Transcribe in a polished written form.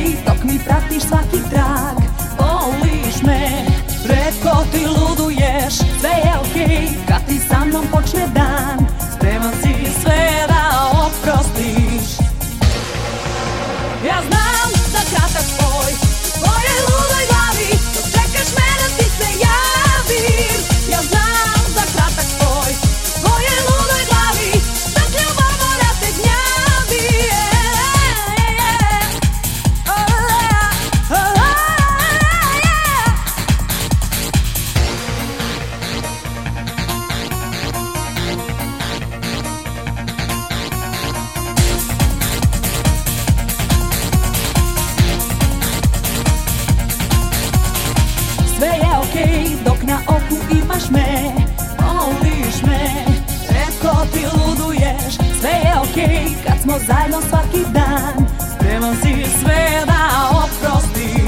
okej, dok mi pratiš svaki trag. Voliš me, retko ti luduješ. Sve je okej, kad ti sa mnom počne dan. Spreman si sve da oprostiš. Ja znam za kratak spoj u tvojoj ludoj glavi, dok čekaš me da ti se javim. Ja znam za kratak spoj u tvojoj ludoj glavi, dok ljubomora te gnjavi. Sve je okej, dok na oku imaš me. Voliš me, retko ti luduješ. Sve je okej, kad smo zajedno svaki dan. Spreman si sve da oprostiš.